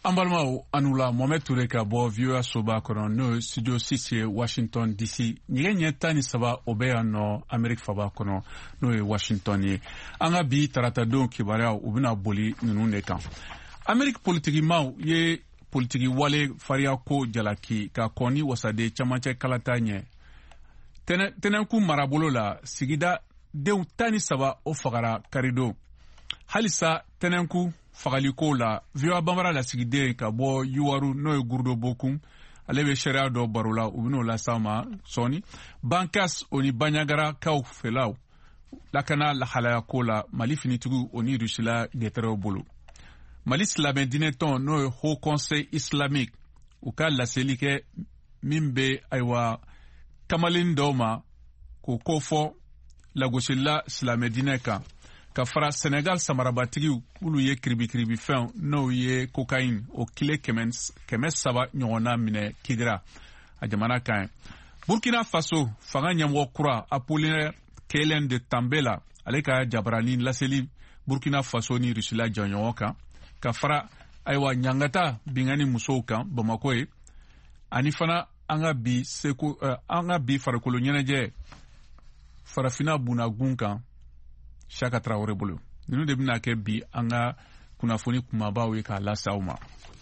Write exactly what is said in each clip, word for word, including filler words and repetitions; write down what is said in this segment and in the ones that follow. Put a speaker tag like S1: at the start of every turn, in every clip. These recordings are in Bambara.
S1: Ambalmao anula Mohamed Touré ka bɔ V O A soba kɔnɔ n'o ye studio six ye Washington D C ɲɛgɛn ɲɛ tan ni saba o bɛ yan nɔ Amérique faba kɔnɔ n'o ye Washington ye. An ka bi taratadenw kibaruyaw u bɛna boli ninnu de kan. Amérique politikimaw ye politiki wale fariya ko jalaki ka kɔni wasade camancɛ kalata ɲɛ. Tɛnɛnku marabolo la sigida denw tan ni saba o fagara karido. Halisa tɛnɛnku fagaliko la V O A Bambara la sigiden ka bɔ Yuwaru n'o ye Gurdo Bokum ale bɛ sariya dɔ baro la u bɛn'o lasa ma sɔɔni. Bankas o ni Banyagara kaw fɛlaw lakana lahalaya ko la Mali finitigiw o ni Rusila gɛtɛrɛw bolo. Mali silamɛ diinɛ tɔn n'o ye Haut Conseil Islamique u ka laseli kɛ min bɛ ayiwa kamalen dɔw ma k'o ko fɔ lagosila silamɛ diinɛ kan. Ka fara Senegal samarabatigiw ulu ye kiribikiribi fɛnw n'o ye cocaïne o kile kɛmɛ saba ɲɔgɔnna minɛ Kidira a jamana kan. Burkina Faso fanga ɲɛmɔgɔ kura Apollinaire Kelen de Tambela ale ka jabarani laseli Burkina Faso ni Rusila jɔnɲɔgɔn kan. Ka fara ayiwa ɲangata bingani musow kan Bamako ye ani fana an ka bi seko uh, an ka bi farikolo ɲɛnajɛ farafina bunagun kan Chaka Traoré bolo. Ninu de bina kɛ bi an ka kunnafoni kumabaw ye k'a lase aw ma.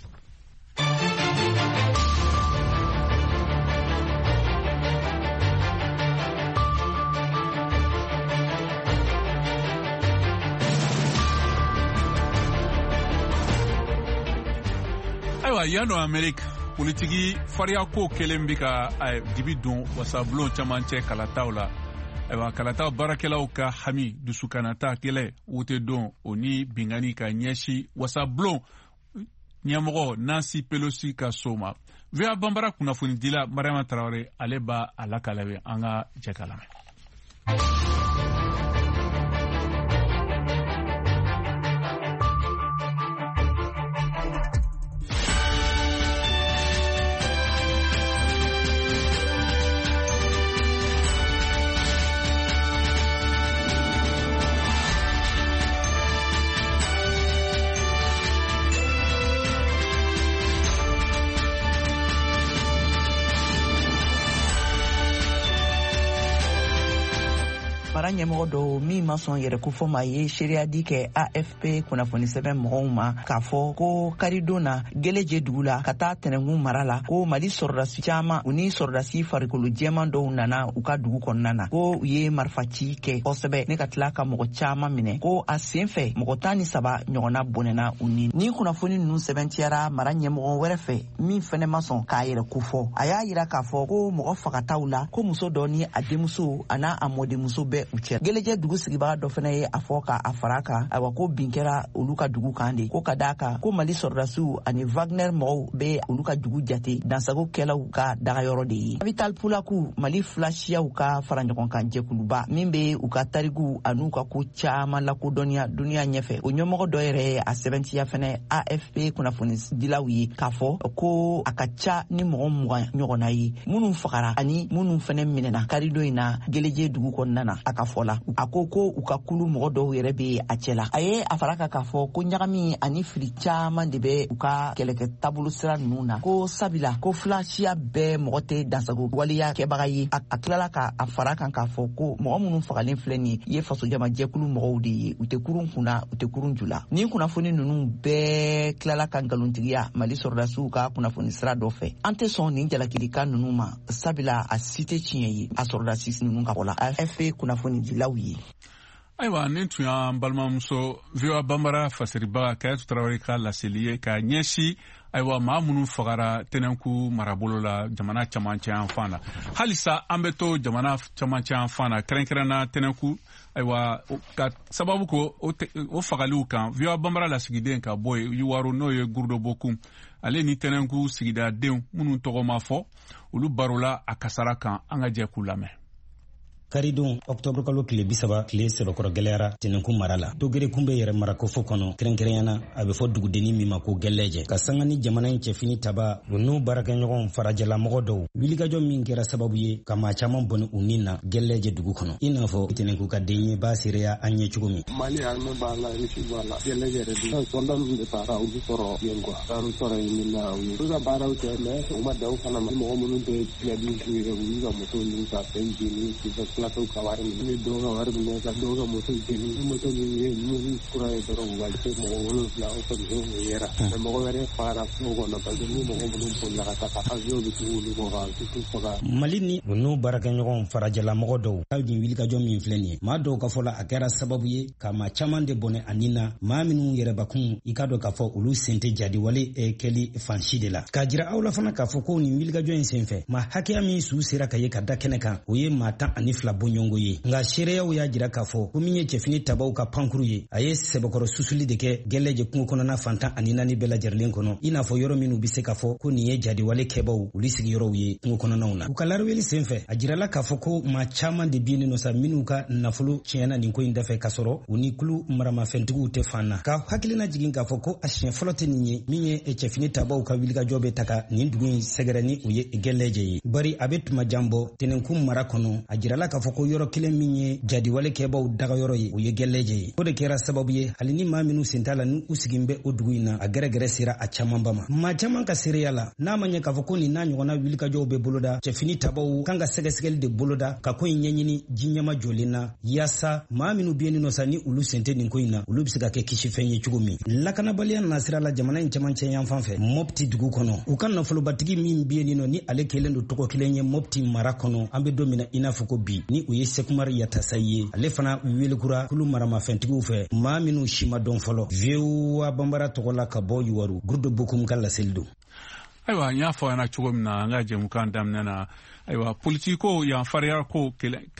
S1: Ayiwa yan nɔ Amérique politiki fariya ko kelen bi ka dibi don wasabulon camancɛ kalataw la. Ayiwa kalata baarakɛlaw ka hami dusukanata kɛlɛ wote don o ni bingani ka ɲɛsi wasablon ɲɛmɔgɔ Nancy Pelosi ka so ma. V O A Bambara kunnafonidila Mariama Traoré ale b'a a lakalabe an ka jɛ ka lamɛn.
S2: Mara ɲɛmɔgɔ dɔw min ma sɔn yɛrɛ ko fɔ ma ye seereyadi kɛ A F P kunnafoni sɛbɛn mɔgɔw ma k'a fɔ ko karidon na Geleje dugu la ka taa Tɛnɛngun mara la ko Mali sɔrɔdasi caman u ni sɔrɔdasi farikolo jɛman dɔw nana u ka dugu kɔnɔna na ko u ye marifaci kɛ kosɛbɛ ne ka tila ka mɔgɔ caman minɛ ko a sen fɛ mɔgɔ tan ni saba ɲɔgɔnna bɔnɛna u ni ni kunnafoni ninnu sɛbɛntiyara mara ɲɛmɔgɔ wɛrɛ fɛ min fɛnɛ ma sɔn k'a yɛrɛ ko fɔ a y'a yira k'a fɔ ko mɔgɔ fagataw la ko muso dɔ ni a denmuso a n'a a mɔdenmuso bɛɛ u cɛ. Geleje dugu sigibaga dɔ fana ye a fɔ k'a fara kan ayiwa ko bin kɛra olu ka dugu kan de ko ka d'a kan ko Mali sɔrɔdasiw ani Wagner mɔgɔw bɛ olu ka dugu jate dansagokɛlaw ka dagayɔrɔ de ye. Capital Pulaku Mali filasiyaw ka fara ɲɔgɔn kan jɛkuluba min bɛ u ka tariku an'u ka ko caman lakodɔnniya duniya ɲɛfɛ o ɲɛmɔgɔ dɔ yɛrɛ ye a sɛbɛntiya fana A F P kunnafonidilaw ye k'a fɔ ko a ka ca ni mɔgɔ mugan ɲɔgɔnna ye minnu fagara ani minnu fana minɛna karidon in na Geleje dugu kɔnɔna na a ka fɔ la. A ko ko u ka kulu mɔgɔ dɔw yɛrɛ bɛ a cɛ la. A ye a fara kan k'a fɔ ko ɲagami ani fili caman de bɛ u ka kɛlɛkɛ taabolo sira ninnu na ko sabila ko filasiya bɛɛ mɔgɔ tɛ dansago waleya kɛbaga ye. A, a tilala ka a fara kan k'a fɔ ko mɔgɔ minnu fagalen filɛ nin ye fasojama jɛkulu mɔgɔw de ye u tɛ kurun kunna u tɛ kurun jula. Ni kunnafoni ninnu bɛɛ tilala ka nkalontigiya Mali sɔrɔdasiw ka kunnafoni sira dɔ fɛ. An tɛ sɔn nin jalakirika ninnu ma sabila a si tɛ tiɲɛ ye a sɔrɔdasi ninnu ka bɔ la. A F P kunnafonidilaw ye.
S1: Ayiwa ni tun y'an balimamuso V O A Bambara fasiribaga Kayetu Traoré ka laseli ye ka ɲɛsi ayiwa maa minnu fagara Tɛnɛnku marabolo la jamana camancɛ yan fan na. Halisa an bɛ to jamana camancɛ yan fan na kɛrɛnkɛrɛnna Tɛnɛnku ayiwa ka sababu ko o, o fagaliw kan V O A Bambara lasigiden ka bɔ Yuwaru n'o ye Gurdo Bokum ale ni Tɛnɛnku sigidadenw minnu tɔgɔ ma fɔ olu baro la a kasara kan an ka jɛ k'u lamɛn.
S3: karidon octobre kalo kile bisaba kile sebakɔrɔ gɛlɛyara tɛnɛnkun mara la dogere kun bɛ yɛrɛ marakofo kɔnɔ kɛrɛnkɛrɛnyana a bɛ fɔ dugudeni min ma ko gɛlɛjɛ ka sanga ni jamana in cɛfini taba u n'u baarakɛɲɔgɔn farajalamɔgɔ dɔw wilikajɔ min kɛra sababu ye ka maa caman bɔni u nin na gɛlɛjɛ dugu kɔnɔ i n'a fɔ tɛnɛnku ka den ye b'a seereya an ɲɛ cogo min
S4: mali armée b'a la rusi b'a la gɛlɛjɛ yɛrɛ du soldat ninnu de taara olu sɔrɔ yen quoi taara sɔrɔ yen min na u ye olu ka baaraw kɛ mais u ma da u fana ma mɔgɔ minnu tɛ filɛli jouer u y'u ka moto ninnu ka fɛn jeni k'u ka plateau ka wari minɛ ni dɔw ka wari minɛ ka dɔw ka moto jeni ni moto min ye n'u kura ye dɔrɔn u ka se mɔgɔ wolonwula o kɔni o yera mais mɔgɔ wɛrɛ fagara kungo kɔnɔ parce que ni mɔgɔ minnu bolila ka taa ka avion bɛ tugu olu kɔ ka tutu faga
S3: mali ni u n'u baarakɛɲɔgɔn farajalamɔgɔ dɔw aw nin wilikajɔ min filɛ nin ye maa dɔw ka fɔ la a kɛra sababu ye ka maa caman de bɔnɛ a nin na maa minnu yɛrɛbakun i ka dɔn k'a fɔ olu sen tɛ jadiwale kɛli fansi de la k'a jira aw la fana k'a fɔ ko nin wilikajɔ in senfɛ maa hakɛya min su sera ka ye ka da kɛnɛ kan o ye maa tan ani fila bɔɲɔgɔnko ye nka seereyaw y'a jira k'a fɔ ko min ye cɛfini tabaw ka pankuru ye a ye sɛbɛkɔrɔ susuli de kɛ gɛlɛjɛ kungo kɔnɔna fantan ani naani bɛɛ lajɛrɛlen kɔnɔ i n'a fɔ yɔrɔ minnu bɛ se k'a fɔ ko nin ye jadiwale kɛbaw olu sigiyɔrɔw ye kungo kɔnɔnaw na u ka lariweli senfɛ a jirala k'a fɔ ko maa caman de binnen nɔ sa minnu ka nafolo tiɲɛna nin ko in dafɛ k'a sɔrɔ u ni kulu maramafɛntigiw tɛ fan na ka hakilina jigin k'a fɔ ko a siɲɛ fɔlɔ tɛ nin ye min ye cɛfini tabaw ka wilikajɔ bɛ ta ka nin dugu in sɛgɛrɛ ni u ye gɛlɛjɛ ye bari a bɛ tuma jan bɔ tɛnɛnkun mara kɔnɔ a jirala k'a fɔ ko yɔrɔ kelen min ye jadiwale kɛbaw dagayɔrɔ ye o ye gɛlɛjɛ ye o de kɛra sababu ye hali ni maa minnu sen t'a la ni u sigin bɛ o dugu in na a gɛrɛgɛrɛ sera a camanba ma maa caman ka seereya la n'a ma ɲɛ k'a fɔ ko nin n'a ɲɔgɔnna wilikajɔw bɛ boloda cɛfini tabaw kan ka sɛgɛsɛgɛli de boloda ka ko in ɲɛɲini ji ɲɛma jɔlen na yaasa maa minnu bɛ yen nɔ sa ni olu sen tɛ nin ko in na olu bɛ se ka kɛ kisifɛn ye cogo min lakanabaliya nana sira la jamana in cɛmancɛ yan fan fɛ mɔpti dugu kɔnɔ u ka nafolobatigi min bɛ yen nɔ ni ale kelen don tɔgɔ kelen ye mɔpti mara kɔnɔ an bɛ don min na i n'a fɔ ko bi ni u ye sekumari yatasa ye ale fana weelekura kulu maramafɛntigiw fɛ maa minnu si ma dɔn fɔlɔ vewa banbara tɔgɔ la ka bɔ yuwaru gurudo bokum ka laseli don
S1: ayiwa n y'a fɔ yana cogo min na an ka jɛmukan daminɛ na ayiwa politiko yan fariya ko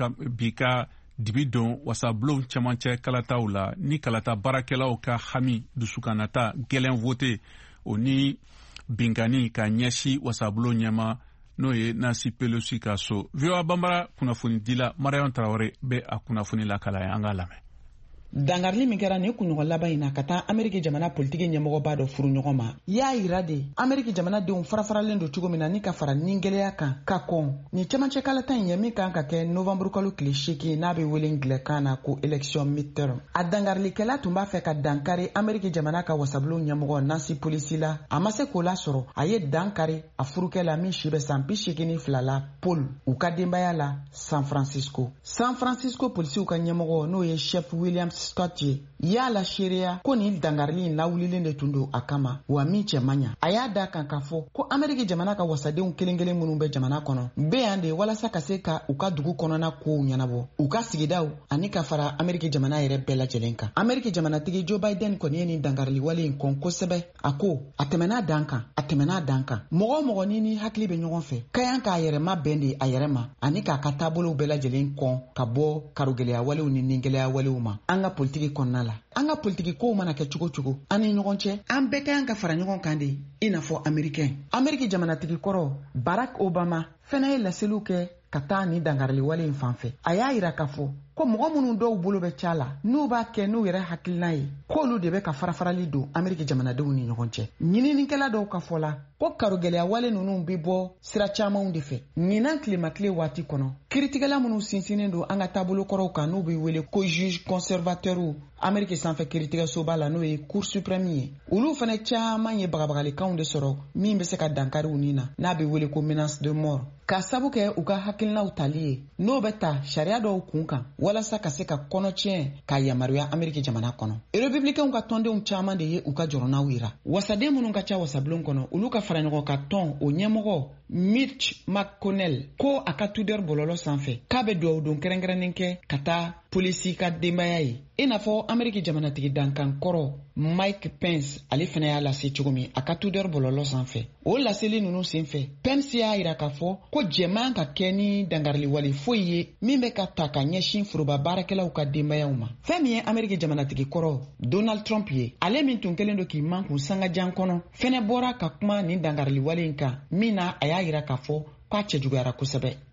S1: bi ka dibi don wasabulon cɛmancɛ kalataw la ni kalata baarakɛlaw ka hami dusukanata gɛlɛn vote o ni binkani ka ɲɛsi wasabulon ɲɛma n'o ye Nancy Pelosi ka so viwa bambara kunnafoni dila Mariam Traoré bɛ a kunnafoni la kala ye an ka lamɛn
S2: dangarili min kɛra nin kunɲɔgɔn laban in na ka taa Ameriki jamana politiki ɲɛmɔgɔba dɔ furu ɲɔgɔn ma y'a yira de Ameriki jamanadenw farafaralen don cogo min na ni ka fara nin gɛlɛya kan ka kɔn ni cɛmancɛ kalata in ye min kan ka kɛ novembre kalo tile seegin n'a bɛ wele ngilɛkan na ko election midterm a dangarilikɛla tun b'a fɛ ka dankari Ameriki jamana ka wasabulon ɲɛmɔgɔ Nancy Pelosi la a ma se k'o lasɔrɔ a ye dankari a furukɛ la min si bɛ san bi seegin ni fila la Paul u ka denbaya la San Francisco San Francisco polisiw ka ɲɛmɔgɔ n'o ye chef William Scott ye y'a la seereya ko nin dangarili in lawulilen de tun don a kama wa min cɛ man ɲa a y'a da kan k'a fɔ ko Ameriki jamana ka wasadenw kelen kelen minnu bɛ jamana kɔnɔ bɛ yan de walasa ka se ka u ka dugu kɔnɔna kow ɲɛnabɔ u ka sigidaw ani ka fara Ameriki jamana yɛrɛ bɛɛ lajɛlen kan Ameriki jamanatigi Joe Biden kɔni ye nin dangarili wale in kɔn kosɛbɛ a ko a tɛmɛn'a dan kan a tɛmɛn'a dan kan mɔgɔ mɔgɔ ni ni hakili bɛ ɲɔgɔn fɛ ka yan k'a yɛrɛ ma bɛn de a yɛrɛ ma ani k'a ka taabolow bɛɛ lajɛlen kɔn ka bɔ karogɛlɛya walew ni ningɛlɛya walew ma an ka politiki kɔnɔna la an ka politiki kow mana kɛ cogo cogo an ni ɲɔgɔn cɛ an bɛɛ ka yan ka fara ɲɔgɔn kan de i n'a fɔ Amerikɛn Ameriki jamanatigi kɔrɔ Barack Obama fɛnɛ ye laseliw kɛ ka taa ni dangarili wale in fan fɛ a y'a yira k'a fɔ ko mɔgɔ minnu dɔw bolo bɛ ca la n'u b'a kɛ n'u yɛrɛ hakilina ye k'olu de bɛ ka farafarali don Ameriki jamanadenw ni ɲɔgɔn cɛ ɲininikɛla dɔw ka fɔ la ko karogɛlɛya wale ninnu bɛ bɔ sira camanw de fɛ ɲinan tilema tile waati kɔnɔ kiritigɛla minnu sinsinnen don an ka taabolo kɔrɔw kan n'u bɛ wele ko juge conservateur Ameriki sanfɛ kiritigɛsoba la n'o ye cour suprême ye olu fana caman ye bagabagalikanw de sɔrɔ min bɛ se ka dankari u ni na n'a bɛ wele ko menace de mort ka sabu kɛ u ka hakilinaw tali ye n'o bɛ ta sariya dɔw kun kan walasa ka se ka kɔnɔtiɲɛ ka yamaruya Ameriki jamana kɔnɔ républicains ka tɔndenw caman de ye u ka jɔrɔnaw yira wasaden minnu ka ca wasabulon kɔnɔ olu ka fara ɲɔgɔn ka tɔn o ɲɛmɔgɔ Mitch McConnell ko a ka Twitter bɔlɔlɔ sanfɛ k'a bɛ dugawu don kɛrɛnkɛrɛnnen kɛ ka taa polisi ka denbaya ye i n'a fɔ Ameriki jamanatigi dankan kɔrɔ Mike Pence ale fana y'a lase cogo min a ka Twitter bɔlɔlɔ sanfɛ o laseli ninnu senfɛ Pence y'a yira k'a fɔ ko jɛman ka kɛ ni dangariliwale foyi ye min bɛ ka ta ka ɲɛsin foroba baarakɛlaw ka denbayaw ma fɛn min ye Ameriki jamanatigi kɔrɔ Donald Trump ye ale min tun kelen don k'i man kun sangajan kɔnɔ fɛnɛ bɔra ka kuma nin dangariliwale in kan min na a y'a yira k'a fɔ k'a cɛ juguyara kosɛbɛ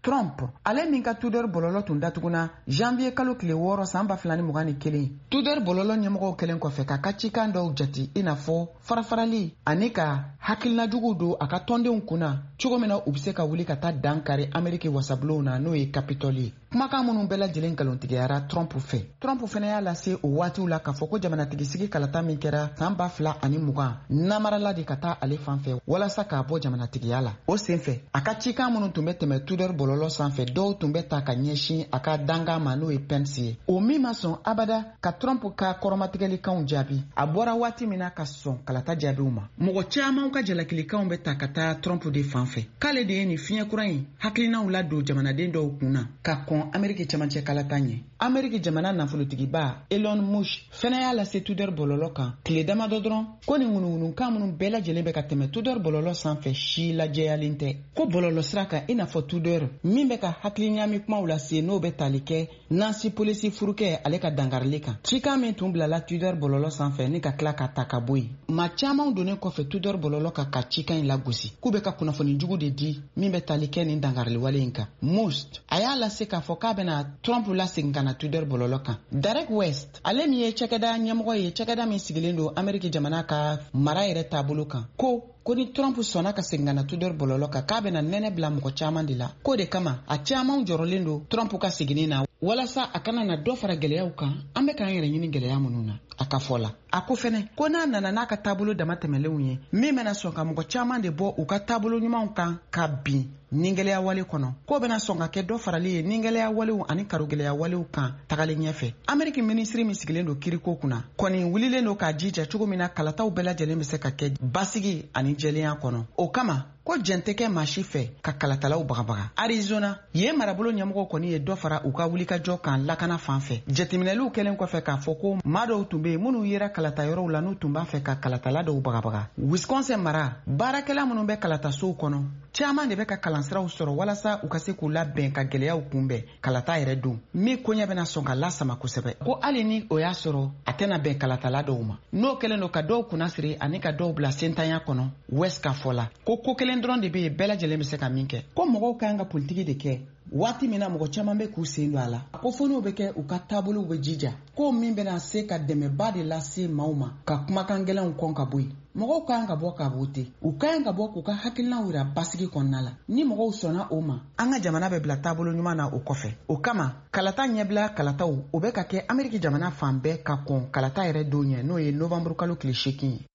S2: Trump ale min ka tudor bololo tun datuguna janvier kalo tile wɔɔrɔ san ba fila ni mugan ni kelen tudor bololo ɲɛmɔgɔw kelen kɔfɛ ka ka cikan dɔw jati i n'a fɔ farafarali ani ka hakilinajugu don a ka tɔndenw kunna cogo min na u be se ka wuli ka taa dan kari Ameriki wasabulonw na n'o ye Capitol ye. Kumakan minnu bɛɛ lajɛlen nkalontigiyara Trump fɛ. Trump fɛnɛ y'a lase o waatiw la k'a fɔ ko jamanatigisi kalata min kɛra san ba fila ani mugan namarala de ka taa ale fan fɛ walasa k'a bɔ jamanatigiya la. O senfɛ a ka cikan minnu tun bɛ tɛmɛ tudor bololo sanfɛ dɔw tun bɛ ta ka ɲɛsin a ka danga ma n'o ye Pence ye. O min ma sɔn abada ka Trump ka kɔrɔmatigɛlikanw jaabi a bɔra waati min na ka sɔn kalata jaabiw ma. Mɔgɔ camanw ka jalakilikanw bɛ ta ka taa Trump de fan fɛ. K'ale de ye nin fiɲɛ kura in hakilinaw ladon jamanaden dɔw kunna ka kɔn Ameriki cɛmancɛ kalata ɲɛ. Ameriki jamana nafolotigiba Elon Musk fɛnɛ y'a lase tudor bololo kan tile damadɔ dɔrɔn ko nin ŋunuŋunukan minnu bɛɛ lajɛlen bɛ ka tɛmɛ tudor bololo sanfɛ si lajɛyalen tɛ ko bɔlɔlɔ sira kan i n'a fɔ tudor min bɛ ka hakiliɲami kumaw lase n'o bɛ tali kɛ Nancy Pelosi furukɛ ale ka dangarili kan. Cikan min tun bilala tudor bololo sanfɛ ni ka tila ka ta ka bɔ yen. Maa camanw donnen kɔfɛ tudor bololo kan ka cikan in lagosi k'u bɛ ka kunnafoni jugu de di min bɛ tali kɛ nin dangariliwale in kan. Musk a y'a lase k'a fɔ k'a bɛna Trump lasegin ka na tudor bololo kan. Derek West ale min ye cɛkɛda ɲɛmɔgɔ ye cɛkɛda min sigilen don Ameriki jamana ka mara yɛrɛ taabolo kan ko ko ni Trump sɔnna ka segin ka na tudor bololo kan k'a bɛna nɛnɛ bila mɔgɔ caman de la. Ko de kama a caman jɔrɔlen don Trump ka seginni na walasa a kana na dɔ fara gɛlɛyaw kan an bɛ k'an yɛrɛ ɲini gɛlɛya minnu na a ka fɔ la. A ko fɛnɛ ko n'a nana n'a ka taabolo dama tɛmɛlenw ye min bɛna sɔn ka mɔgɔ caman de bɔ u ka taabolo ɲumanw kan ka bin nigɛlɛya wale kɔnɔ ko bɛna sɔn ka kɛ dɔ farali ye nigɛlɛya walew ani karogɛlɛya walew kan tagalen ɲɛfɛ. Ameriki minisiri min sigilen don kiriko kunna kɔni wulilen don k'a jija cogo min na kalataw bɛɛ lajɛlen bɛ se ka kɛ basigi ani jɛlenya kɔnɔ. O kama ko jɛn tɛ kɛ maa si fɛ ka kalatalaw bagabaga. Arizona yen marabolo ɲɛmɔgɔ kɔni ye dɔ fara u ka wulikajɔ kan lakana fan fɛ. Jateminɛliw kɛlen kɔfɛ k'a fɔ ko maa dɔw tun bɛ yen minnu yera kalatayɔrɔw la n'u tun b'a fɛ ka kalatala dɔw bagabaga. Wisconsin mara baarakɛla minnu bɛ kalatasow kɔnɔ caman de bɛ ka kalansiraw sɔrɔ walasa u ka se k'u labɛn ka gɛlɛyaw kunbɛn kalata yɛrɛ don min koɲɛ bɛna sɔn ka lasama kosɛbɛ. Ko hali ni o y'a sɔrɔ a tɛna bɛn kalatala dɔw ma. N'o kɛlen don ka dɔw kunnasiri ani ka dɔw bila sentanya kɔnɔ West ka fɔ la ko ko kelen dɔrɔn de bɛ yen bɛɛ lajɛlen bɛ se ka min kɛ. Ko mɔgɔw ka kan ka politiki de kɛ waati min na mɔgɔ caman bɛ k'u sen don a la. Ko fo n'o bɛ kɛ u ka taabolow bɛ jija ko min bɛna se ka dɛmɛba de lase maaw ma ka kumakan gɛlɛnw kɔn ka bɔ yen. Mɔgɔw ka kan ka bɔ ka bɔ ten u ka kan ka bɔ k'u ka hakilinaw yira basigi kɔnɔna la. Ni mɔgɔw sɔnna o ma an ka jamana bɛ bila taabolo ɲuman na o kɔfɛ. O kama kalata ɲɛbila kalataw o bɛ ka kɛ Ameriki jamana fan bɛɛ ka kɔn kalata yɛrɛ don ɲɛ n'o ye novembre kalo tile seegin ye.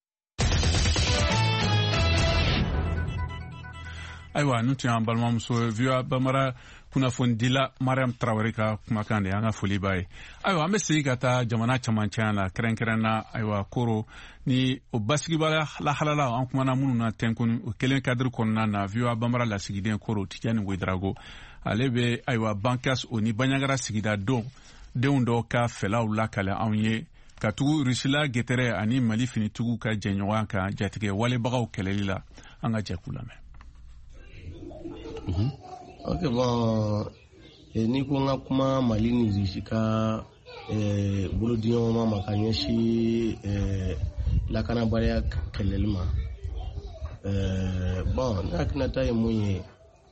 S1: Ayiwa n'u tun y'an balimamuso V O A Bamara kunnafonidila Mariam Traore ka kumakan de an ka foli b'a ye. Ayiwa an bɛ segin ka taa jamana camancɛ la kɛrɛnkɛrɛnna ayiwa koro ni o basigibala lahalala an kumana minnu na tɛnkun o kelen kadiri kɔnɔna na V O A Bamara lasigiden koro Tijani Wedrago ale bɛ ayiwa Bankas o ni Banɲagara sigida don denw dɔw ka fɛlaw lakale anw ye ka tugu Rusila Getere ani Mali finitigiw ka jɛɲɔgɔnya kan jatigɛ walebagaw kɛlɛli la an ka jɛkulu lamɛn.
S5: Mm-hmm. Ok, bon, eh, ni ko nga kuma Mali ni Russie ka eh, bolo diɲɔgɔnma ma ka ɲɛsi eh, lakanabaliya kɛlɛli ma. Eh, bon, ne hakilinata ye mun ye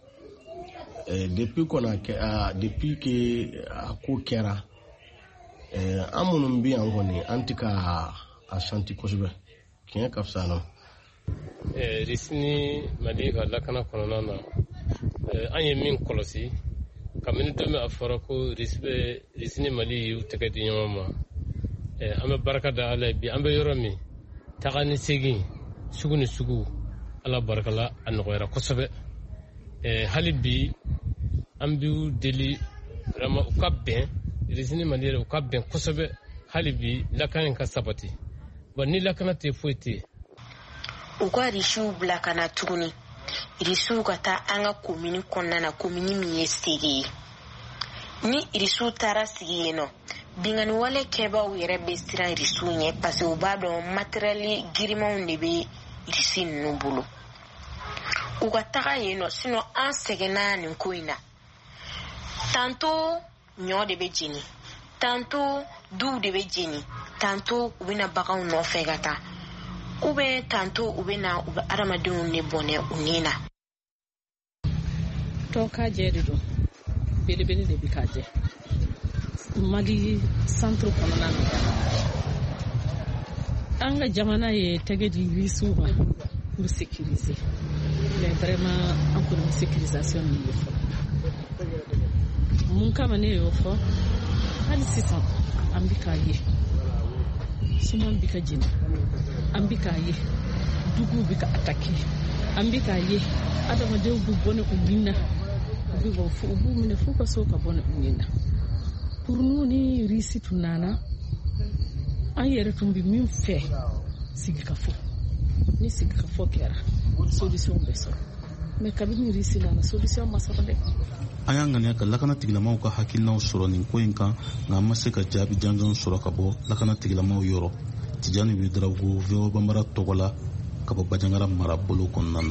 S5: eh, depuis qu'on a ah, depuis que a ko kɛra eh, an minnu bɛ yan kɔni an tɛ ka a santi kosɛbɛ tiɲɛ ka fisa na.
S6: Eh, Russie ni Mali ka lakana kɔnɔna na an ye min kɔlɔsi kabini don min a fɔra ko Russie ni Mali y'u tɛgɛ di ɲɔgɔn ma an bɛ barika da Ala ye bi an bɛ yɔrɔ min taga ni segin sugu ni sugu Ala barikala a nɔgɔyara kosɛbɛ hali bi an b'u deli vraiment u ka bɛn Russie ni Mali yɛrɛ u ka bɛn kosɛbɛ hali bi lakana in ka sabati bon ni lakana tɛ foyi tɛ
S7: u ka Russiw bila ka na tuguni Russiw ka taa an ka komini kɔnɔna na komini min ye Sege ye ni Russiw taara sigi yen nɔ bingani wale kɛbaaw yɛrɛ bɛ siran Russiw ɲɛ parce que u b'a dɔn matériel girimanw de bɛ Russie ninnu bolo u ka taga yen nɔ sinon an sɛgɛnna nin ko in na tantôt ɲɔ de bɛ jeni tantôt duw de bɛ jeni tantôt u bɛna baganw nɔfɛ ka taa ou bien tantôt u bɛna u bɛ adamadenw ne bɔnɛ u ni na.
S8: to ka je de do bele bele de bi ka je Mali centre kɔnɔna na an ka jamana ye tɛgɛ di wisu ma pour sécuriser mais vraiment an kɔni sécurisation min bɛ fɔ mun kama ne y'o fɔ hali sisan an bɛ k'a ye suman bɛ ka jeni an bɛ k'a ye duguw bɛ ka attaquer an bɛ k'a ye adamadenw bɛ bɔ ne u nin na u bɛ bɔ u b'u minɛ f'u ka so ka bɔ ne u nin na pour nous ni risi tunana an yɛrɛ tun bɛ min fɛ sigi ka fɔ ni sigi ka fɔ kɛra solution bɛ sɔrɔ mais kabini risi nana solution ma sɔrɔ dɛ
S9: an y'an ŋaniya ka lakana tigilamaw ka hakilinaw sɔrɔ nin ko in kan nka an ma se ka jaabi janjan sɔrɔ ka bɔ lakana tigilamaw yɔrɔ Tijani Wederawogo V O A Bambara tɔgɔ la ka bɔ Bajangara marabolo kɔnɔna na.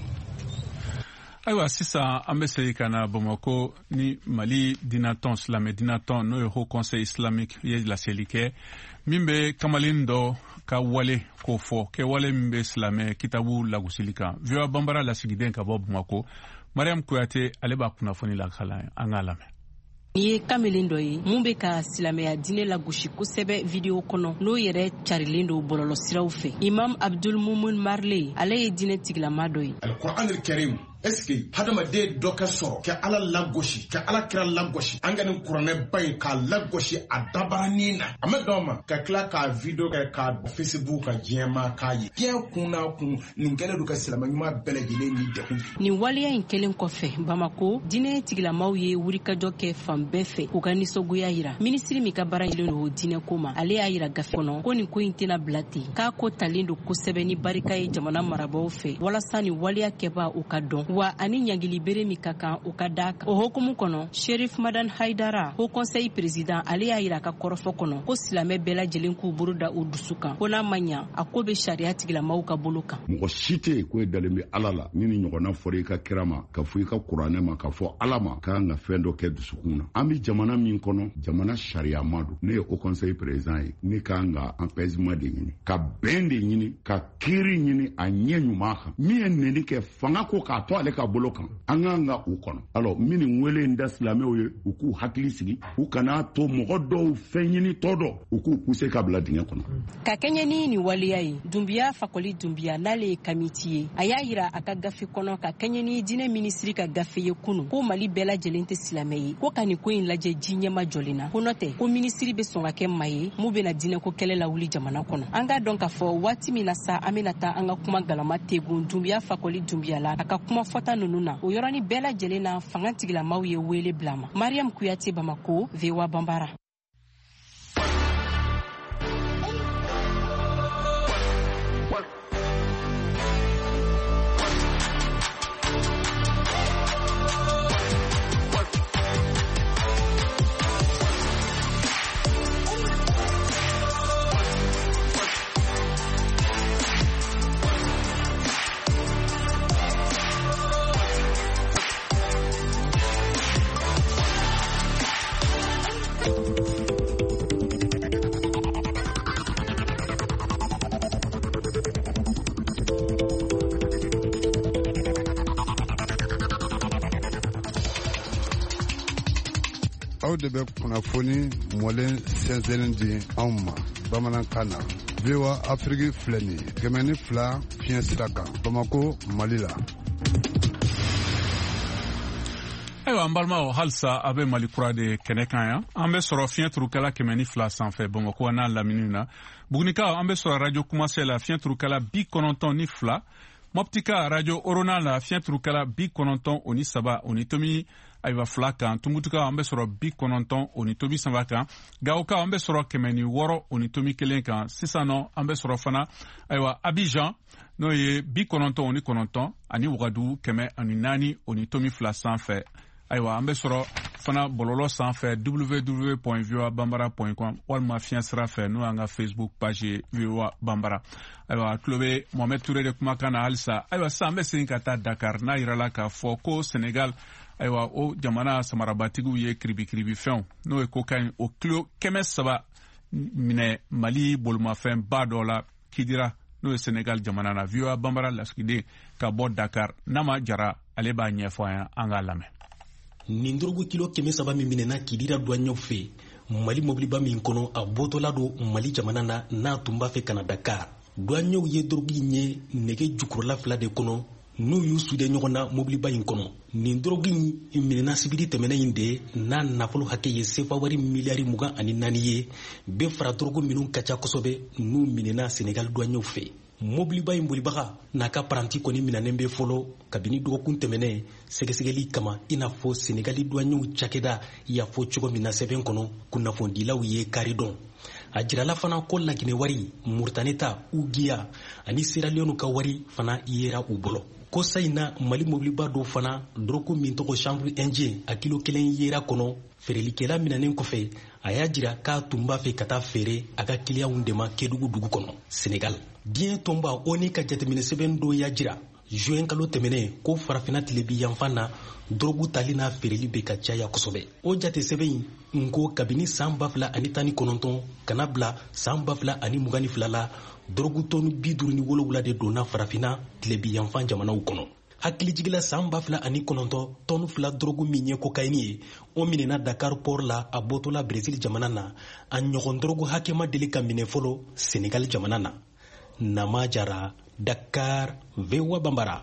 S1: Ayiwa sisan an bɛ segin ka na Bamako ni Mali dinatɔn silamɛ dinatɔn n'o ye Haut Conseil Islamique ye laseli kɛ min bɛ kamalen dɔ ka wale k'o fɔ kɛwale min bɛ silamɛ kitabu lagosili kan. V O A Bambara lasigiden ka bɔ Bamako Mariam Kuyate ale b'a kunnafoni lakala an k'a lamɛn.
S10: Ni ye kamalen dɔ ye mun bɛ ka silamɛya diinɛ lagosi kosɛbɛ video kɔnɔ n'o yɛrɛ carilen do bɔlɔlɔsiraw fɛ. Imam Abdul Mumun Marley ale ye diinɛ tigilama dɔ ye.
S11: Al-Qur'an al-Karim est-ce que hadamaden dɔ ka sɔrɔ ka ala lagosi ka ala kira lagosi an ka nin kuranɛ ba in k'a lagosi a dabaranin na a ma dɔn ma ka tila k'a video kɛ k'a Facebook ka diɲɛma k'a ye diɲɛ kun n'a kun nin kɛlen do ka silamɛ ɲuman bɛɛ lajɛlen ni degun.
S10: Nin waleya in kelen kɔfɛ Bamako diinɛ tigilamaw ye wulikajɔ kɛ fan bɛɛ fɛ k'u ka nisɔngoya yira minisiri min ka baara yɛlɛlen do diinɛ ko ma ale y'a yira gafe kɔnɔ ko nin ko in tɛna bila ten k'a ko talen do kosɛbɛ ni barika ye jamana marabaaw fɛ walasa nin waleya kɛba u ka dɔn wa ani ɲangili bere min ka kan u ka da kan o hokumu kɔnɔ Sherif Madan Haidara Haut Conseil président ale y'a yira ka kɔrɔfɔ kɔnɔ ko silamɛ bɛɛ lajɛlen k'u bolo da u dusu kan ko n'a ma ɲa a ko bɛ sariya tigilamaw ka bolo kan.
S12: Mɔgɔ si tɛ yen ko e dalen bɛ ala la ni ni ɲɔgɔnna fɔra i ka kira ma ka fɔ i ka kuranɛ ma ka fɔ ala ma k'an ka fɛn dɔ kɛ dusukun na an bɛ jamana min kɔnɔ jamana sariya ma don ne ye Haut Conseil président ye ne k'an ka apaisement de ɲini ka bɛn de ɲini ka kiiri ɲini a ɲɛ ɲuman kan min ye nɛni kɛ fanga ko k'a to ale ka bolo kan an k'an ka u kɔnɔ alors min nin wele in da silamɛw ye u k'u hakili sigi u kana to mɔgɔ dɔw fɛn ɲini tɔ dɔ u k'u pousser ka bila dingɛ kɔnɔ.
S10: Ka kɛɲɛ ni nin waleya ye Dunbiya Fakoli Dunbiya n'ale ye kamiti ye a y'a yira a ka gafe kɔnɔ ka kɛɲɛ ni diinɛ minisiri ka gafe ye kunun ko Mali bɛɛ lajɛlen tɛ silamɛ ye ko ka nin ko in lajɛ ji ɲɛma jɔlen na ko n'o tɛ ko minisiri bɛ sɔn ka kɛ maa ye mun bɛna diinɛ ko kɛlɛ la wuli jamana kɔnɔ an k'a dɔn k'a fɔ waati min na sa an bɛna taa an ka kuma galama tegun Dunbiya Fakoli Dunbiya la a ka kuma fɔta ninnu na o yɔrɔnin bɛɛ lajɛlen na fanga tigilamaw ye wele bila ma. Mariam Kuyate Bamako V O A Bambara.
S13: aw de bɛ kunnafoni mɔlen sɛnsɛnnen di anw ma bamanankan na. V O A Afrique filɛ nin ye kɛmɛ ni fila fiɲɛ sira kan Bamako Mali la.
S1: Ayiwa an balimaw halisa a bɛ Mali kura de kɛnɛ kan yan an bɛ sɔrɔ fiɲɛ turukala kɛmɛ ni fila sanfɛ Bamako n'a lamini na Bugunikaw an bɛ sɔrɔ radio Kumasɛ la fiɲɛ turukala bi kɔnɔntɔn ni fila Moptika radio Orona la fiɲɛ turukala bi kɔnɔntɔn o ni saba o ni tomi ayiwa fila kan Tumbutuka an bɛ sɔrɔ bi kɔnɔntɔn o ni tomi saba kan Gawoka an bɛ sɔrɔ kɛmɛ ni wɔɔrɔ o ni tomi kelen kan sisan nɔ an bɛ sɔrɔ fana ayiwa Abidjan n'o ye bi kɔnɔntɔn o ni kɔnɔntɔn ani Wagadugu kɛmɛ ani naani o ni tomi fila sanfɛ ayiwa an bɛ sɔrɔ fana bɔlɔlɔ sanfɛ w w w point v o a bambara point com walima fiɲɛ sira fɛ n'o y'an ka Facebook page ye V O A Bambara ayiwa tulo bɛ Mohamed Touré de kumakan na halisa ayiwa sisan an bɛ segin ka taa Dakar n'a yirala k'a fɔ ko Senegal ayiwa o jamana samarabatigiw ye kiribikiribi fɛnw n'o ye cocaïne o kilo kɛmɛ saba minɛ Mali bolomafɛn ba dɔ la Kidira n'o ye Senegal jamana na V O A Bambara lasigiden ka bɔ Dakar Nama Jara ale b'a ɲɛfɔ an an k'a lamɛn.
S14: Nin drogue kilo kɛmɛ saba min minɛna kidira douanier fɛ Mali mobiliba min kɔnɔ a bɔtɔla don Mali jamana na n'a tun b'a fɛ kana Dakar. Douanier ye drogue in ye nɛgɛ jukɔrɔla fila de kɔnɔ n'u y'u sude ɲɔgɔn na mobiliba in kɔnɔ. Nin drogue in minɛna sibiri tɛmɛnɛ in de n'a nafolo hakɛ ye sefa wari miliyari mugan ani naani ye bɛɛ fara drogue minnu ka ca kosɛbɛ n'u minɛna Senegal douanier fɛ. Mobiliba in bolibaga n'a ka paranti kɔni minɛnen bɛ fɔlɔ kabini dɔgɔkun tɛmɛnɛ sɛgɛsɛgɛli kama i n'a fɔ Senegali douanier cakɛda y'a fɔ cogo min na sɛbɛn kɔnɔ kunnafonidilaw ye kari dɔn. A jirala fana ko Laginɛ wari, Mauritania, Ugiya ani Sierra Leone ka wari fana yera u bolo. Ko sa in na Mali mobiliba dɔ fana drogue min tɔgɔ chambre indien a kilo kelen yera kɔnɔ feerelikɛla minɛnen kɔfɛ a y'a jira k'a tun b'a fɛ ka taa feere a ka kiliyanw de ma Kédougou dugu kɔnɔ Senegal. Diɲɛ tɔnba O N U ka jateminɛ sɛbɛn dɔ y'a jira juin kalo tɛmɛnɛ ko farafinna tile bi yanfan na drogue tali n'a feereli bɛ ka caya kosɛbɛ. O jate sɛbɛn in ko kabini san ba fila ani tan ni kɔnɔntɔn kana bila san ba fila ani mugan ni fila la drogue tɔnni bi duuru ni wolowula de donna farafinna tile bi yanfan jamanaw kɔnɔ. Hakilijigila san ba fila ani kɔnɔntɔn tɔnni fila drogue min ye cocaïne ye o minɛna Dakar port la a bɔtɔla Brésil jamana na a ɲɔgɔn drogue hakɛ ma deli ka minɛ fɔlɔ Senegal jamana na. Nama Jara, Dakar, V O A Bambara.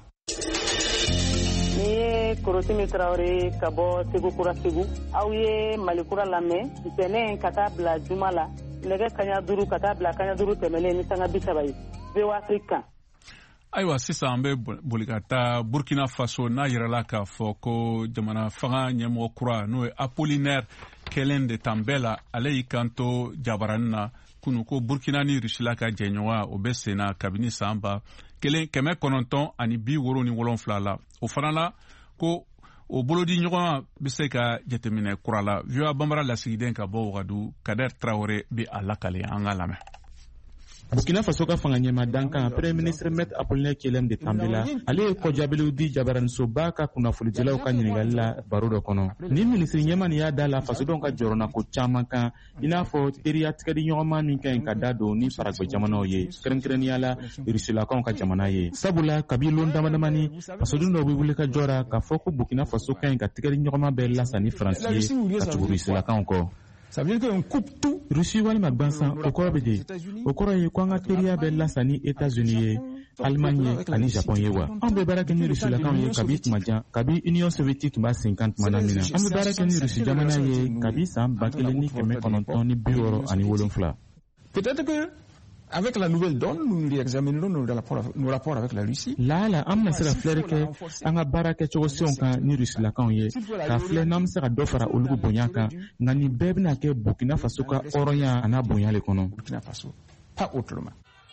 S15: Ni ye Korosimi Traoré ka bɔ Segu Kura Segu. Aw ye Malikura lamɛn ntɛnɛn ka taa bila juma la nɛgɛ kaɲa duuru ka taa bila kaɲa duuru tɛmɛlen ni sanga bi saba ye. V O A Afrique.
S1: Ayiwa sisan an bɛ boli ka taa Burkina Faso n'a yirala k'a fɔ ko jamana fanga ɲɛmɔgɔ kura n'o ye Apollinaire Kelen de Tambela ale y'i kanto jabarani na kunu ko Burkina ni Rusila ka jɛɲɔgɔnya o bɛ sen na kabini san ba kelen kɛmɛ kɔnɔntɔn ani bi woro ni wolonfila la o fana la ko o bolodi ɲɔgɔn bɛ se ka jateminɛ kura la V O A Bambara lasigiden ka bɔ Wagadu Kader Traoré bɛ a lakale an ka lamɛn.
S16: Burkina Faso ka fanga ɲɛma dankan Premier Ministre Maître Apollinaire Kelen de Tambela ale ye kɔjabelew di jabaranisoba ka kunnafonidilaw ka ɲininkali la baro dɔ kɔnɔ. Ni minisiri ɲɛma nin y'a da la fasodenw ka jɔrɔna ko caman kan i n'a fɔ teriya tigɛdi ɲɔgɔnma min ka ɲi ka da don ni faragwe jamanaw ye kɛrɛnkɛrɛnnenya la Rusilakaw ka jamana ye. Sabula kabi lon damadamani fasoden dɔw bɛ wuli ka jɔra k'a fɔ ko Burkina Faso ka ɲi ka tigɛdi ɲɔgɔnma bɛɛ lasa ni Faransi ye ka tugu Rusilakaw kɔ. Ça veut dire qu'on coupe tout. Russie walima gansan o kɔrɔ bɛ de o kɔrɔ ye ko an ka teriya bɛ lasa ni États-Unis ye Allemagne ye ani Japon ye wa an bɛ baara kɛ ni Rusilakaw ye kabi tuma jan kabi Union soviétique b'a sen kan tuma na min na an bɛ baara kɛ ni Rusi jamana ye kabi san ba kelen ni kɛmɛ kɔnɔntɔn ni bi wɔɔrɔ ani wolonfila.
S17: Peut-être que avec la nouvelle donne, nous réexaminerons nos rapports, nos rapports avec la Russie.
S16: Là, là, on a se la fleur que on a baraka choisi on kan ni Russie la kan ye. La fleur nam se ka do fara olugu bonya kan ngani bebe na ke Burkina Faso ka oronya ana bonya le kono.
S17: Burkina Faso, pas autrement.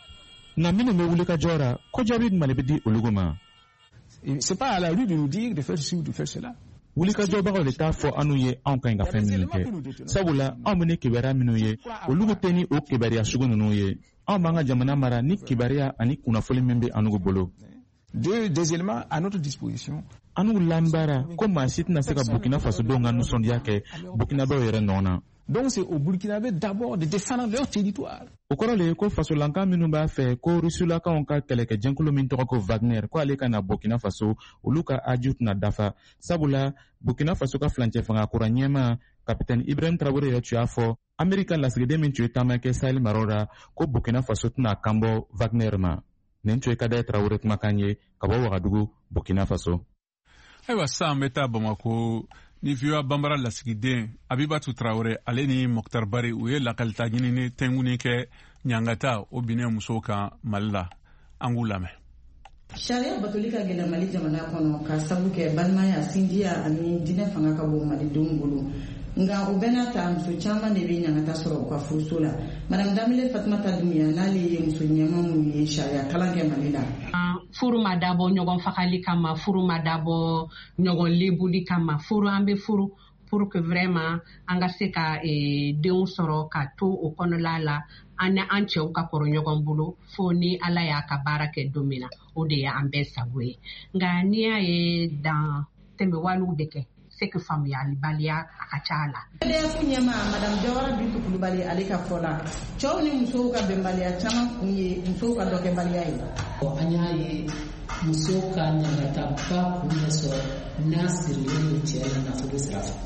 S16: Na mine me wuli ka jora ko jabi malebe di olugu ma.
S17: C'est pas à la rue de nous dire de faire ceci ou de faire cela.
S16: Wuli ka jɔbagaw de t'a fɔ anu ye anw ka ɲi ka fɛn minnu kɛ sabula anw bɛ ni kibaruya minnu ye olu tɛ ni o kibaruya sugu ninnu ye anw b'an ka jamana mara ni kibaruya ani kunnafoni min bɛ anugu bolo.
S17: Deux des éléments à notre disposition.
S16: Anugu lambaara ko maa si tɛna se ka Burkina Faso denw ka nisɔndiya kɛ Burkinabɛw yɛrɛ nɔ na.
S17: Donc c'est au Burkinabé d'abord de défendre leur territoire.
S16: O kɔrɔ le ye ko fasolankan minnu b'a fɛ ko Rusilakaw ka kɛlɛkɛ jɛnkulu min tɔgɔ ko Wagner ko ale ka na Burkina Faso olu ka aju tɛna dafa sabula Burkina Faso ka fulancɛ fanga kura ɲɛma Capitaine Ibrahim Traoré yɛrɛ tun y'a fɔ Amerika lasigiden min tun ye taamakɛ Sahel maraw la ko Burkina Faso tɛna kanbɔ Wagner ma nin tun ye Kader Traoré kumakan ye ka bɔ Wagadugu Burkina Faso.
S1: Ayiwa sisan an bɛ taa Bamako ni V O A Bambara lasigiden Abibatu Traoré ale ni Mokhtar Bari u ye lakalita ɲinini tɛnkuni kɛ ɲangata o binnen musow kan Mali la an k'u lamɛn.
S2: Sariya batoli ka gɛlɛn Mali jamana kɔnɔ ka sabu kɛ balimaya sinjiya ani diinɛ fanga ka bɔ malidenw bolo nka o bɛɛ n'a ta muso caman de bɛ ɲangata sɔrɔ u ka furuso la. Madame Damile Fatumata Dumiya n'ale ye muso ɲɛma minnu ye sariya kalan kɛ Mali la.
S18: Furu ma dabɔ ɲɔgɔn fagali kama furu ma dabɔ ɲɔgɔn lebuli kama furu an bɛ furu pour que vraiment an ka se ka denw sɔrɔ ka to o kɔnɔla la an ni an cɛw ka kɔrɔ ɲɔgɔn bolo fo ni Ala y'a ka baara kɛ don min na o de ye an bɛɛ sago ye nka n'i y'a ye dan tɛmɛwalew bɛ kɛ c'est que faamuyalibaliya a ka ca a la.
S2: C D F ɲɛma Madame Jawara Bintu Kulubali ale ka fɔ la cɛw ni musow ka bɛnbaliya caman kun ye musow ka dɔkɛbaliya ye.
S19: An y'a ye muso ka ɲagata ba kun bɛ sɔrɔ n'a sirilen don cɛ la nafolo sira fɛ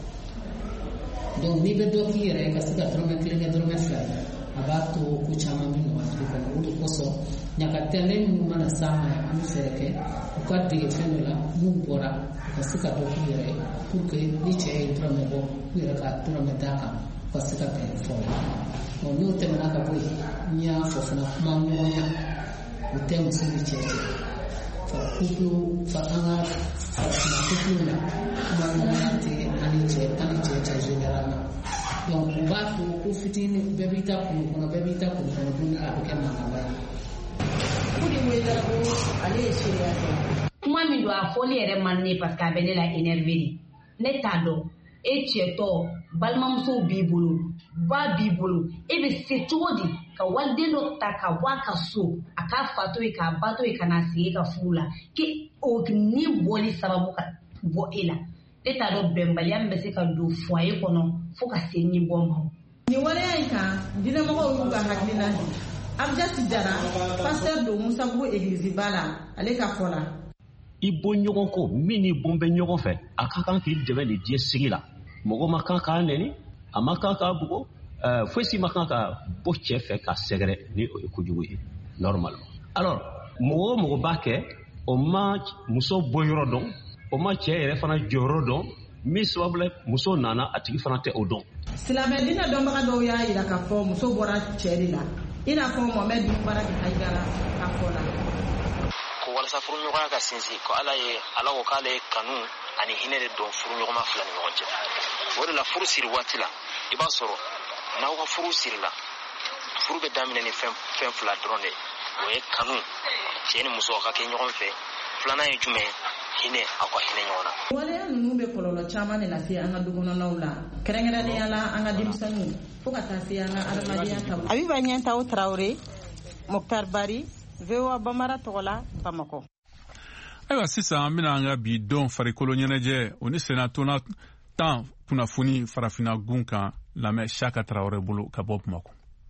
S19: donc n'i bɛ dɔ k'i yɛrɛ ye ka se ka dɔrɔmɛ kelen kɛ dɔrɔmɛ fila ye a b'a to ko caman bɛ nɔgɔya du kɔnɔ o de kosɔn ɲagatɛmɛ minnu mana s'a ma an bɛ fɛɛrɛ kɛ u ka dege fɛn dɔ la n'u bɔra u ka se ka dɔ k'u yɛrɛ ye pour que ni cɛ ye dɔrɔmɛ bɔ k'u yɛrɛ ka dɔrɔmɛ d'a kan u ka se ka bɛn fɔ la n'o tɛmɛna ka bɔ yen n'i y'a fɔ fana kuma ɲɔgɔnya o tɛ muso ni cɛ cɛ fa couple fa an ka farafina couple la kuma ɲɔgɔnya tɛ ani cɛ ani cɛ cɛ généralement donc u b'a to ko fitinin bɛɛ b'i ta kunu kɔnɔ bɛɛ b'i ta kunu kɔnɔ don a bɛ kɛ mankanba ye.
S10: Kudi mo yɛrɛ ko ale ye seereya kɛ. Kuma min don a fɔli yɛrɛ man ne parce que a bɛ ne la énervé ne t'a dɔn e cɛtɔ balimamusow b'i bolo ba b'i bolo e bɛ se cogo di ka waliden dɔ ta ka bɔ a ka so a k'a fato ye k'a bato ye ka n'a sigi ka furu la ke o ni bɔli sababu ka bɔ e la ne t'a dɔn bɛnbaliya min bɛ se ka don foyer kɔnɔ fo ka se ni bɔ ma.
S20: Ni waleya in kan diinɛmɔgɔw y'u ka hakilina di Abdati Jara pasteur don Musabugu église ba la ale ka fɔ la.
S21: I bɔ ɲɔgɔn kɔ min ni bɔn bɛ ɲɔgɔn fɛ a ka kan k'i dɛmɛ de diɲɛ sigi la mɔgɔ ma kan k'a nɛni a ma kan k'a bugɔ foyi si ma kan ka bɔ cɛ fɛ ka sɛgɛrɛ ni o ye kojugu ye normalement. Alors mɔgɔ o mɔgɔ b'a kɛ o ma muso bɔ yɔrɔ dɔn o ma cɛ yɛrɛ fana jɔyɔrɔ dɔn min sababu la muso nana a tigi fana tɛ o dɔn.
S20: Silamɛ diinɛ dɔnbaga dɔw y'a jira k'a fɔ muso bɔra cɛ de la i n'a fɔ Mohamed bin Bara Haidara ka fɔ la.
S22: Ko walasa furuɲɔgɔnya ka sinsin ko ala ye ala ko k'ale ye kanu ani hinɛ de dɔn furuɲɔgɔnma fila ni ɲɔgɔn cɛ o de la furu siri waati la i b'a sɔrɔ n'aw ka furu siri la furu bɛ daminɛ ni fɛn fɛn fila dɔrɔn de o ye kanu cɛ ni muso ka kɛ ɲɔgɔn fɛ filanan ye jumɛn hinɛ aw ka hinɛ ɲɔgɔn na.
S20: Waleya ninnu bɛ kɔlɔlɔ caman de lase an ka dukɔnɔnaw la kɛrɛnkɛrɛnnenya la an ka denmisɛnninw fo ka taa se an ka adamadenya taabolo. Abiba Ɲɛntaw Tarawele Moktar Bari V O A Bamara tɔgɔ la Bamakɔ.
S1: Ayiwa sisan an bɛna an ka bi don farikolo ɲɛnajɛ o ni senatona tan kunnafoni farafina gun kan lamɛn Saka Tarawele bolo ka bɔ Bamakɔ.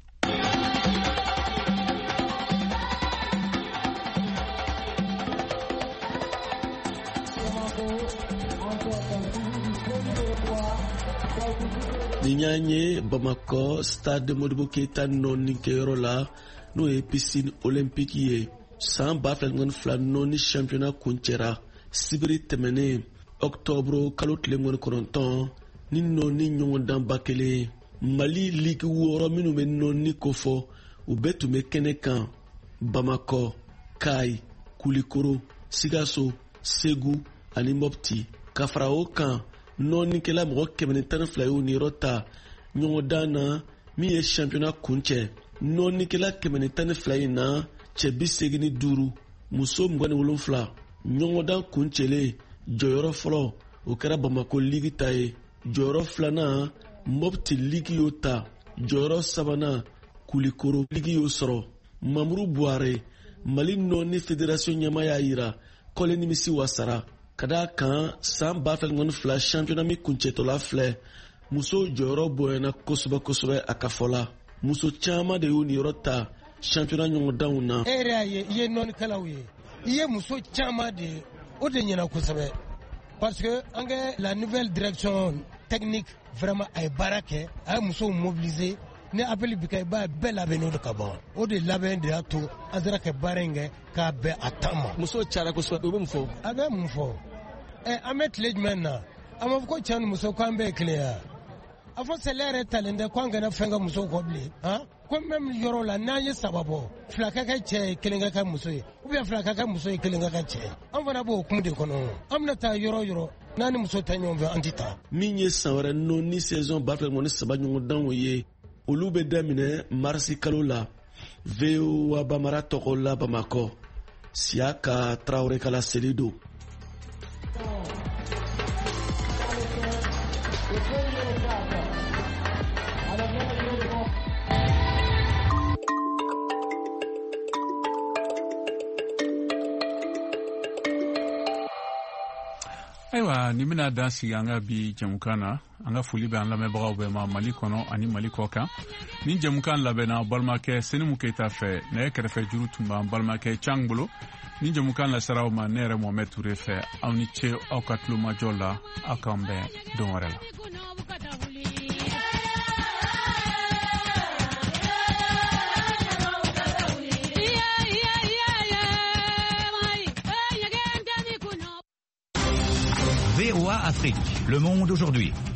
S14: Ninyanye Bamako stade Modibo Keita noni keyoro la no e piscine olympique ye san ba fila ngon fila noni championnat kuncera sibiri temene octobre kalo tile ngon koronton ni noni nyongon dan bakele Mali ligue woro minu me noni kofo u betu me kene kan Bamako Kai Kulikoro Sigaso Segu ani Mopti Kafrao kan noni kela mɔgɔ kɛmɛ ni tan ni fila y'u niyɔrɔ ta ɲɔgɔn dan na min ye championnat kuncɛ noni kela kɛmɛ ni tan ni fila in na cɛ bi segin ni duuru muso mugan ni wolonfila ɲɔgɔn dan kuncɛlen jɔyɔrɔ fɔlɔ o kɛra Bamako ligi ta ye jɔyɔrɔ filanan Mopti ligi y'o ta jɔyɔrɔ sabanan Kulikoro ligi y'o sɔrɔ Mamuru Buhare Mali nɔni fédération ɲɛma y'a yira kɔle nimisi wasara ka d'a kan san ba fila ni fila championnat min kuncɛtɔla filɛ muso jɔyɔrɔ bonyana kosɛbɛ kosɛbɛ a ka fɔ la muso caman de y'u niyɔrɔ ta championnat ɲɔgɔndanw na.
S23: e yɛrɛ y'a ye i ye nɔnikɛlaw ye i ye muso caman de o de ɲɛna kosɛbɛ parce que an ka la nouvelle direction technique vraiment a ye baara kɛ a ye musow mobiliser ni appel bi kɛ i b'a bɛɛ labɛnnen de ka ban o de labɛn de y'a to an sera ka baara in kɛ k'a bɛn a temps ma.
S14: muso cayara kosɛbɛ o bɛ mun fɔ.
S23: a bɛ mun fɔ ɛ an bɛ tile jumɛn na a ma fɔ ko cɛ ni muso k'an bɛɛ ye kelen ya a fɔ sɛlɛ yɛrɛ talen tɛ k'an kana fɛn kɛ musow kɔ bilen han ko même yɔrɔ la n'an ye saba bɔ fila ka kɛ cɛ ye kelen ka kɛ muso ye ou bien fila ka kɛ muso ye kelen ka kɛ cɛ ye an fana b'o kun de kɔnɔ an bɛna taa yɔrɔ yɔrɔ n'an ni muso tɛ ɲɔgɔn fɛ an tɛ taa. min
S14: ye san wɛrɛ nɔ ni saison ba fila ni saba ɲɔgɔndanw ye olu bɛ daminɛ marisi kalo la V O A Bamara tɔgɔ la Bamakɔ Siaka Traoré Kala Selido.
S1: Ayiwa ni bɛna dan sigi an ka bi jamukan na an ka foli bɛ an lamɛnbagaw bɛɛ ma Mali kɔnɔ ani Mali kɔ kan. Ni jɛmukan labɛnna balimakɛ Senimu Keyita fɛ nɛgɛ kɛrɛfɛ juru tun b'an balimakɛ Cang bolo. Ni jɛmukan lasaraw ma ne yɛrɛ Mohamed Touré fɛ aw ni ce aw ka tulomajɔ la aw k'an bɛn don wɛrɛ la.
S3: V O A Afrique, le monde aujourd'hui.